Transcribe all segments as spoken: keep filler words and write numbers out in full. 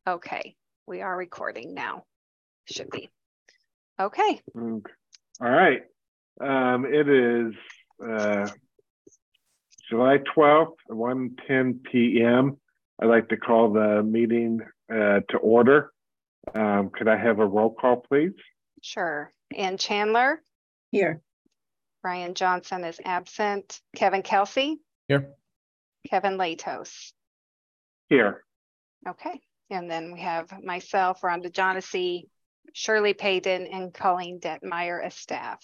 Okay, we are recording now. Should be. Okay. All right. Um, it is uh, July twelfth, one ten p m I'd like to call the meeting uh, to order. Um, could I have a roll call, please? Sure. Ann Chandler? Here. Brian Johnson is absent. Kevin Kelsey? Here. Kevin Latos? Here. Okay. And then we have myself, Rhonda Johnessy, Shirley Payton, and Colleen Detmeyer as staff.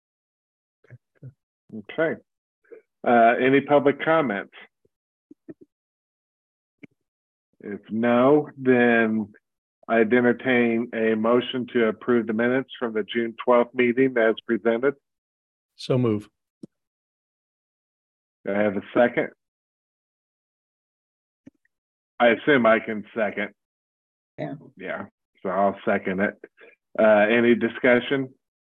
Okay. Uh, any public comments? If no, then I'd entertain a motion to approve the minutes from the June twelfth meeting as presented. So move. Do I have a second? I assume I can second. Yeah. Yeah. So I'll second it. Uh, any discussion?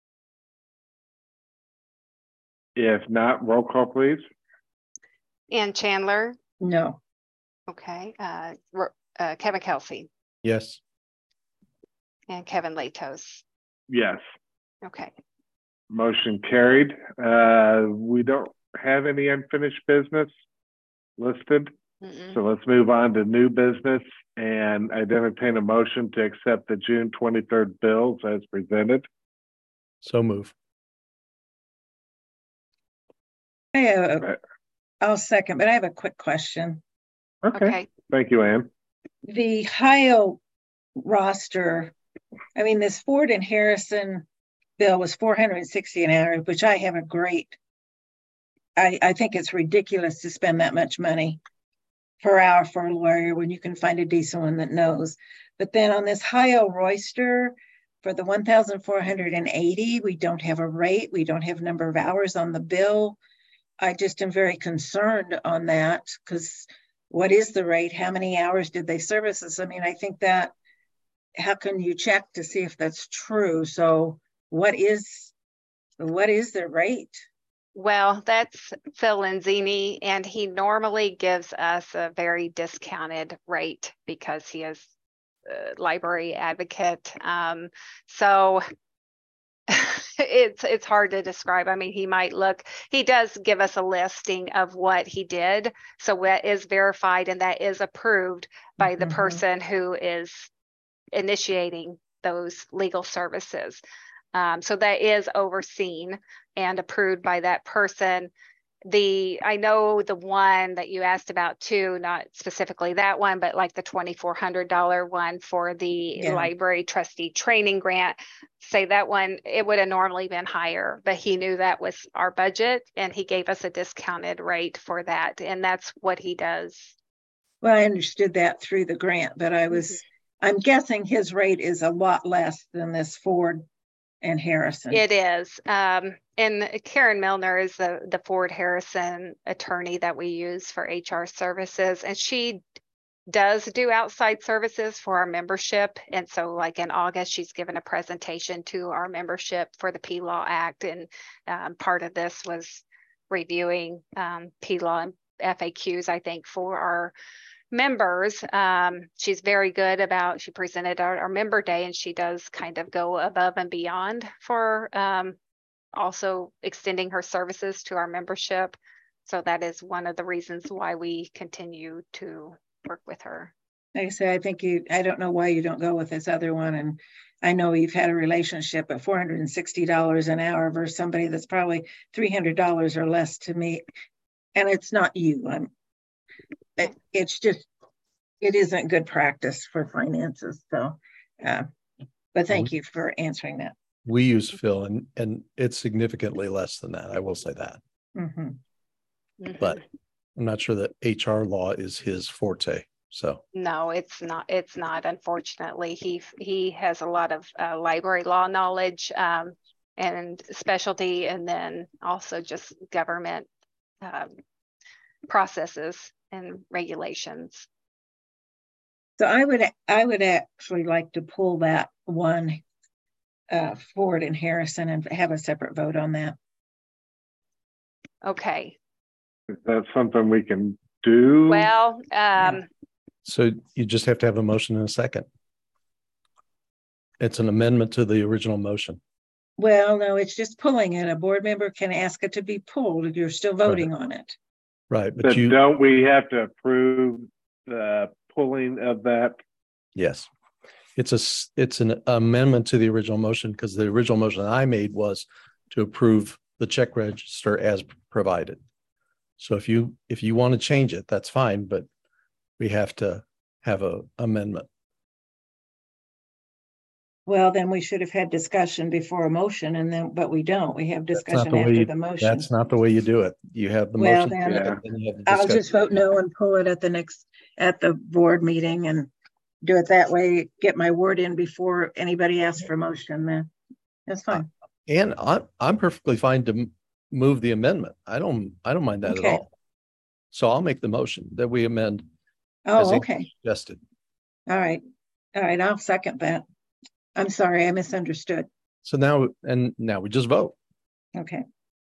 If not, roll call, please. Ann Chandler? No. Okay. Uh, uh, Kevin Kelsey? Yes. And Kevin Latos? Yes. Okay. Motion carried. Uh, we don't have any unfinished business listed. Mm-mm. So let's move on to new business, and I'd entertain a motion to accept the June twenty-third bills as presented. So move. I have Okay. a, I'll second, but I have a quick question. Okay. Okay. Thank you, Ann. The Ohio roster, I mean, this Ford and Harrison bill was four hundred sixty an hour, which I have a great, I, I think it's ridiculous to spend that much money per hour for a lawyer when you can find a decent one that knows. But then on this Ohio Royster, for the one thousand four hundred eighty, we don't have a rate. We don't have number of hours on the bill. I just am very concerned on that because what is the rate? How many hours did they service us? I mean, I think that, how can you check to see if that's true? So what is, what is the rate? Well, that's Phil Lenzini, and he normally gives us a very discounted rate because he is a library advocate. Um, so it's it's hard to describe. I mean, he might look, he does give us a listing of what he did. So that is verified and that is approved by the Mhm. person who is initiating those legal services. Um, so that is overseen and approved by that person. The, I know the one that you asked about too, not specifically that one, but like the twenty-four hundred dollar one for the Yeah. library trustee training grant, say that one, it would have normally been higher, but he knew that was our budget and he gave us a discounted rate for that. And that's what he does. Well, I understood that through the grant, but I was, Mm-hmm. I'm guessing his rate is a lot less than this Ford and Harrison. It is. Um, and Karen Milner is the, the Ford Harrison attorney that we use for H R services. And she does do outside services for our membership. And so like in August, she's given a presentation to our membership for the P Law Act. And um, part of this was reviewing um, P Law and F A Qs, I think, for our members. Um, she's very good about, she presented our, our member day, and she does kind of go above and beyond for um, also extending her services to our membership. So that is one of the reasons why we continue to work with her. Like I say, I think you, I don't know why you don't go with this other one. And I know you've had a relationship at four hundred sixty dollars an hour versus somebody that's probably three hundred dollars or less to me. And it's not you. I'm, it, it's just, it isn't good practice for finances. So, uh, but thank you for answering that. We use Phil and, and it's significantly less than that. I will say that, Mm-hmm. Mm-hmm. but I'm not sure that H R law is his forte. So No, it's not. It's not. Unfortunately, he he has a lot of uh, library law knowledge um, and specialty, and then also just government um, processes and regulations. So I would, I would actually like to pull that one uh, Ford and Harrison and have a separate vote on that. Okay. Is that something we can do? Well, um, Yeah. So you just have to have a motion and a second. It's an amendment to the original motion. Well, no, it's just pulling it. A board member can ask it to be pulled if you're still voting on it. Right, But but you, don't we have to approve the pulling of that? yes. It's a, s- it's an amendment to the original motion because the original motion I made was to approve the check register as provided. So if you, if you want to change it, that's fine, but we have to have a amendment. Well, then we should have had discussion before a motion and then, but we don't. We have That's not discussion the way after you- the motion. That's not the way you do it. You have the Well, motion. then- Yeah. and you have the I'll discussion. just vote no and pull it at the next, at the board meeting and do it that way, get my word in before anybody asks for motion, then that's fine. And I'm, I'm perfectly fine to m- move the amendment. I don't, I don't mind that at Okay. all. So I'll make the motion that we amend as Oh, Andrew okay. suggested. All right. All right. I'll second that. I'm sorry. I misunderstood. So now, and now we just vote. Okay.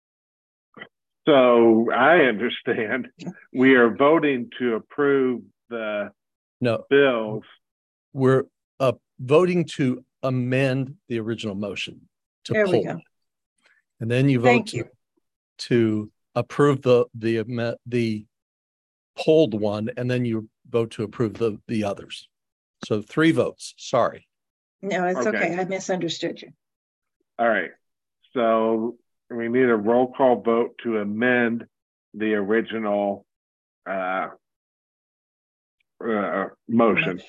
So I understand we are voting to approve the No, bills. we're uh, voting to amend the original motion to There we pull. go. And then you vote Thank to, you. to approve the, the, ame- the pulled one, and then you vote to approve the, the others. So three votes, sorry. No, it's Okay. okay. I misunderstood you. All right. So we need a roll call vote to amend the original uh, uh, motion.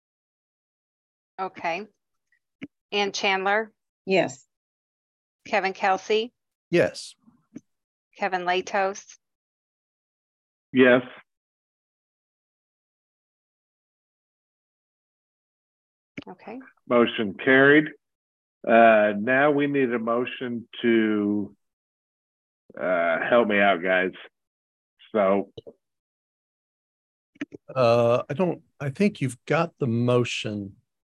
Okay. Ann Chandler, Yes. Kevin Kelsey, Yes, Kevin Latos, Yes. okay. Motion carried. Uh, now we need a motion to uh, help me out, guys. So uh, I don't, I think you've got the motion.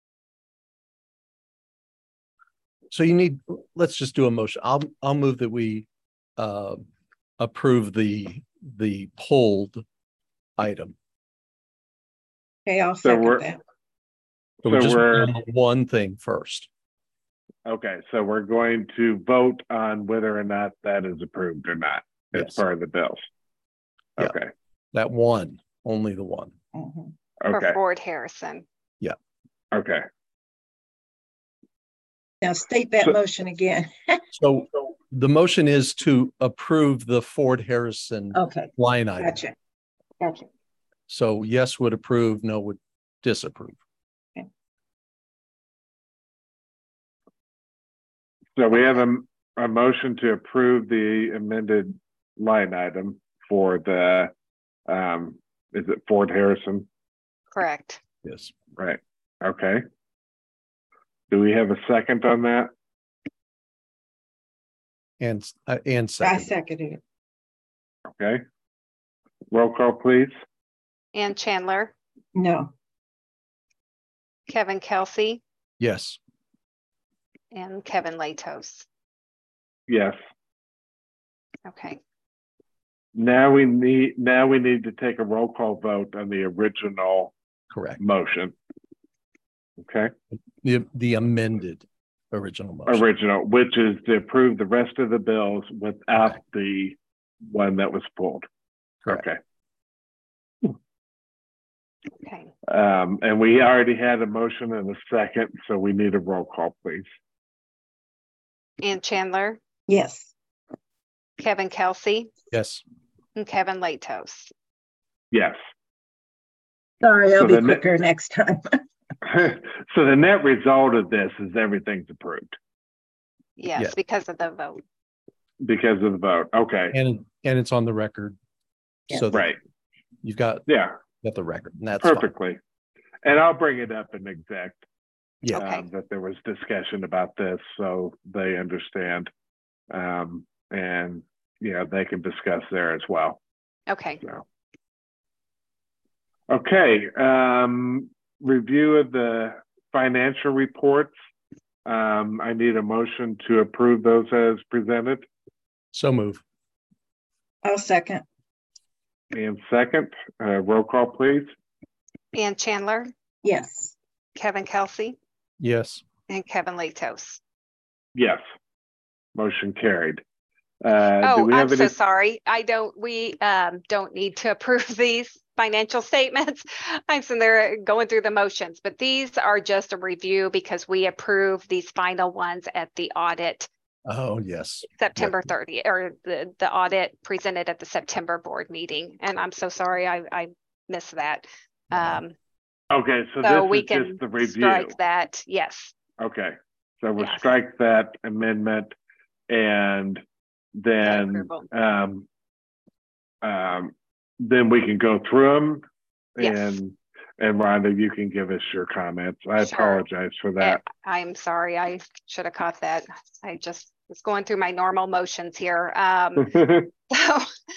So you need, let's just do a motion. I'll, I'll move that we uh, approve the, the pulled item. Okay. I'll So second we're- that. So we're So just we're- doing one thing first. okay, so we're going to vote on whether or not that is approved or not as Yes. part of the bills. Yeah. Okay. That one, only the one. Mhm. For Okay. Ford Harrison. Okay. Now state that So- motion again. So the motion is to approve the Ford Harrison Okay. line item. Gotcha. Gotcha. So yes would approve, no would disapprove. So we have a, a motion to approve the amended line item for the, um, is it Ford Harrison? Correct. Yes. Right. Okay. Do we have a second on that? And, uh, and I second. seconded it. Okay. Roll call, please. Ann Chandler, No. Kevin Kelsey, Yes. and Kevin Latos. Yes. Okay. Now we need, now we need to take a roll call vote on the original Correct. motion. Okay. The, the amended original motion. Original, which is to approve the rest of the bills without the one that was pulled. Correct. Okay. Okay. Um, and we already had a motion and a second, so we need a roll call, please. Ann Chandler, Yes. Kevin Kelsey, Yes. and Kevin Latos. Yes. Sorry, I'll So be the ne- quicker next time. So the net result of this is everything's approved Yes, Yes. because of the vote. because of the vote. Okay. And, and it's on the record. So that Right. you've got, Yeah, got the record, and that's fine. perfectly. And I'll bring it up in exec. Yeah. Okay. um, that there was discussion about this, so they understand. Um, and, yeah, they can discuss there as well, Okay. so. Okay, um, review of the financial reports. Um, I need a motion to approve those as presented. So move. I'll second. And second, uh, roll call, please. Ann Chandler, Yes. Kevin Kelsey, Yes. and Kevin Latos. Yes. Motion carried. Uh, do Oh, we I'm have so any? sorry. I don't, we um, don't need to approve these financial statements. I'm sitting there going through the motions, but these are just a review because we approve these final ones at the audit Oh, yes. September thirtieth, or the, the audit presented at the September board meeting. And I'm so sorry, I, I missed that. Um, Okay, so, so this we is can just the review. strike that. Yes. Okay, so we'll Yes. strike that amendment, and then approval. um, um, then we can go through them, Yes. and and Rhonda, you can give us your comments. I Sure. apologize for that. I'm sorry, I should have caught that. I just was going through my normal motions here. Um, so,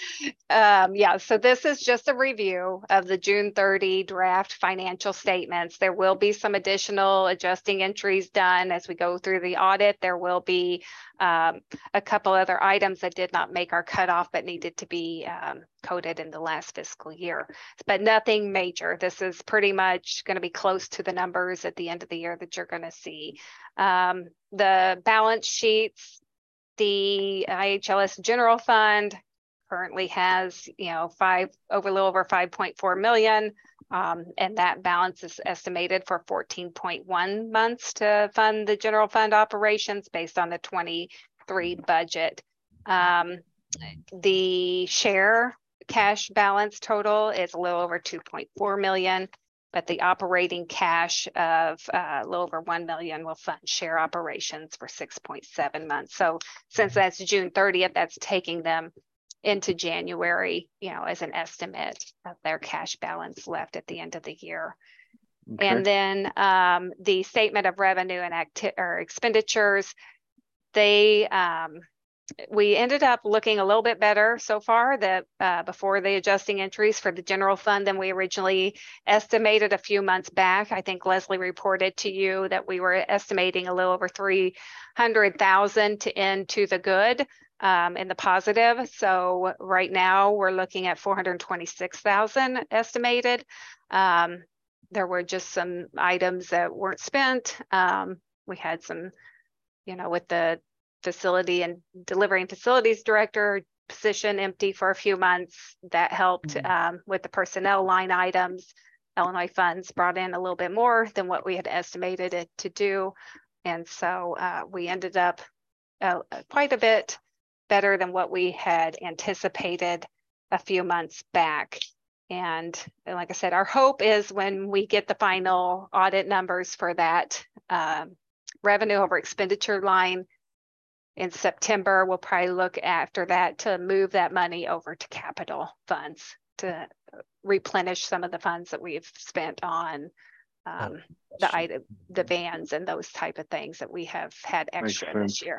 um, yeah, so this is just a review of the June thirtieth draft financial statements. There will be some additional adjusting entries done as we go through the audit. There will be um, a couple other items that did not make our cutoff but needed to be um, coded in the last fiscal year, but nothing major. This is pretty much going to be close to the numbers at the end of the year that you're going to see. Um, the balance sheets, the I H L S general fund currently has, you know, five over a little over five point four million. Um, and that balance is estimated for fourteen point one months to fund the general fund operations based on the twenty-three budget. Um, the share cash balance total is a little over two point four million. But the operating cash of uh, a little over one million will fund share operations for six point seven months. So since that's June thirtieth, that's taking them into January, you know, as an estimate of their cash balance left at the end of the year. Okay. And then um, the statement of revenue and acti- or expenditures, they um, we ended up looking a little bit better so far that uh, before the adjusting entries for the general fund than we originally estimated a few months back. I think Leslie reported to you that we were estimating a little over three hundred thousand to end to the good um, in the positive. So right now we're looking at four hundred twenty-six thousand estimated. Um, there were just some items that weren't spent. Um, we had some, you know, with the facility and delivering facilities director position empty for a few months. That helped mm-hmm. um, with the personnel line items. Illinois funds brought in a little bit more than what we had estimated it to do. And so uh, we ended up uh, quite a bit better than what we had anticipated a few months back. And like I said, our hope is when we get the final audit numbers for that um, revenue over expenditure line in September, we'll probably look after that to move that money over to capital funds to replenish some of the funds that we've spent on um, oh, the item, the vans and those type of things that we have had extra this year.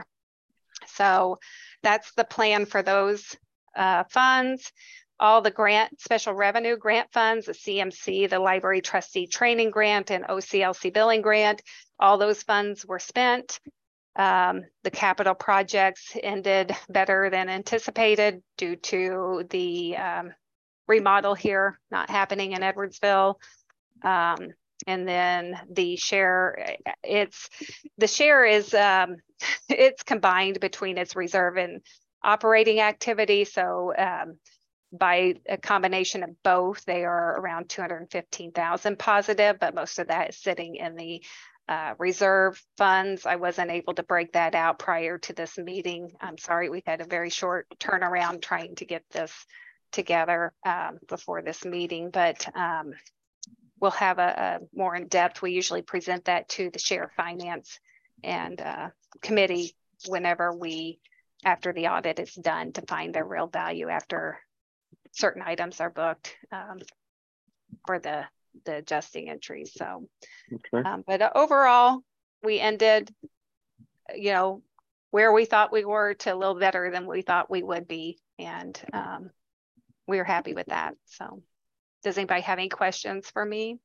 So that's the plan for those uh, funds. All the grant, special revenue grant funds, the C M C, the library trustee training grant, and O C L C billing grant, all those funds were spent. Um, the capital projects ended better than anticipated due to the um, remodel here not happening in Edwardsville. Um, and then the share, it's the share is um, it's combined between its reserve and operating activity. So um, by a combination of both, they are around two hundred fifteen thousand positive, but most of that is sitting in the Uh, reserve funds. I wasn't able to break that out prior to this meeting. I'm sorry, we had a very short turnaround trying to get this together um, before this meeting, but um, we'll have a, a more in-depth, we usually present that to the share finance and uh, committee whenever we, after the audit is done, to find their real value after certain items are booked um, for the the adjusting entries. So, okay. um, but overall, we ended, you know, where we thought we were to a little better than we thought we would be. And um, we were happy with that. So does anybody have any questions for me?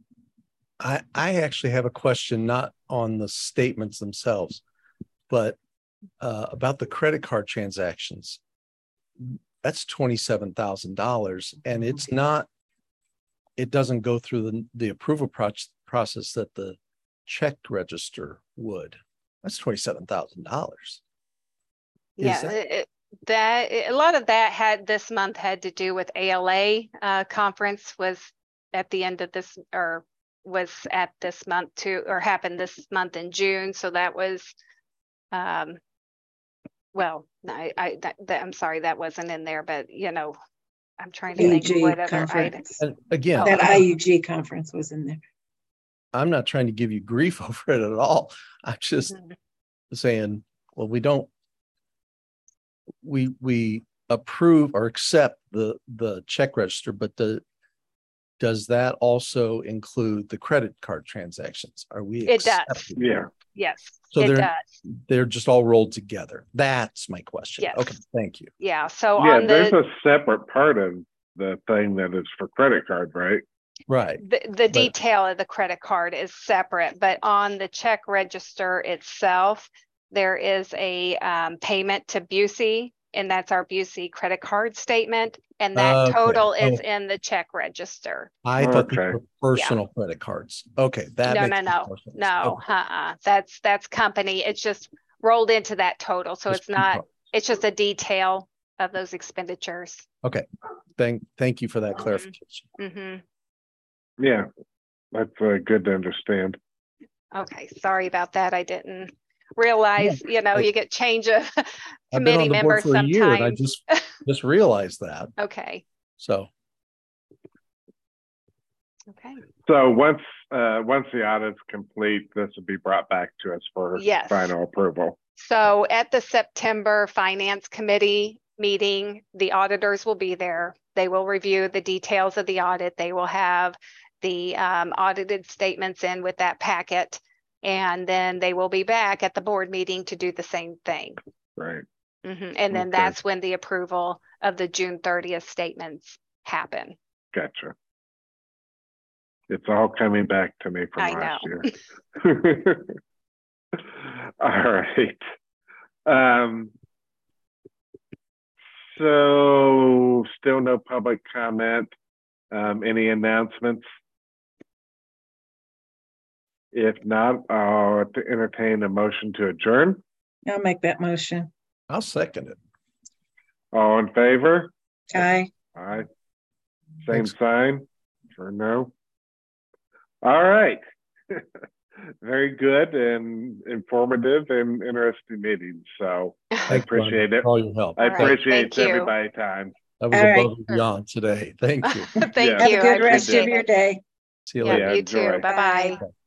I, I actually have a question, not on the statements themselves, but uh, about the credit card transactions. That's twenty-seven thousand dollars, and it's not it doesn't go through the, the approval proc- process that the check register would. That's twenty-seven thousand dollars. Yeah, that- it- it- that, a lot of that had, this month had to do with A L A uh, conference was at the end of this, or was at this month too, or happened this month in June. So that was, um, well, I, I, that, that, I'm sorry, that wasn't in there, but you know, I'm trying to think of I U G what other items. conference. And again, Oh, That okay. I U G conference was in there. I'm not trying to give you grief over it at all. I'm just Mhm. saying, well, we don't, we, we approve or accept the, the check register, but the, does that also include the credit card transactions? Are we? It does. accepting- Yeah. Yes, So it they're, does. they're just all rolled together. That's my question. Yes. Okay, thank you. Yeah. So Yeah, on there's the, a separate part of the thing that is for credit card, right? Right. the, the detail of the credit card is separate, but on the check register itself, there is a um, payment to Busey, and that's our Busey credit card statement. And that Okay. total is Oh. in the check register. I thought these Okay. were personal credit cards. Okay, that No, makes no, no, more sense. no, Okay, uh-uh. That's, that's company. It's just rolled into that total. So just it's not, two cards. it's just a detail of those expenditures. Thank, thank you for that clarification. hmm Yeah, that's uh, good to understand. Okay, sorry about that. I didn't realize, you know, I- you get change of I've been committee on the board members for a year and I sometimes. just, just realized that. Okay, So, okay. So once uh, once the audit's complete, this will be brought back to us for Yes. final approval. So at the September Finance Committee meeting, the auditors will be there. They will review the details of the audit. They will have the um, audited statements in with that packet. And then they will be back at the board meeting to do the same thing. Right. Mhm. And then Okay. that's when the approval of the June thirtieth statements happen. Gotcha. It's all coming back to me from I last know. year. All right. Um, so still no public comment. Um, any announcements? If not, I'll entertain a motion to adjourn. I'll make that motion. I'll second it. All in favor? Aye. Aye. Same Thanks. sign for no. All right. Very good and informative and interesting meeting. So I Thanks, Brian, appreciate it. for all your help. I All right, appreciate thank you. everybody's time. That was All right. above and beyond today. Thank you. Thank Yeah. Have you. a I good rest of appreciate your it. day. See you Yeah, later. Yeah, you enjoy. too. Bye-bye. Bye.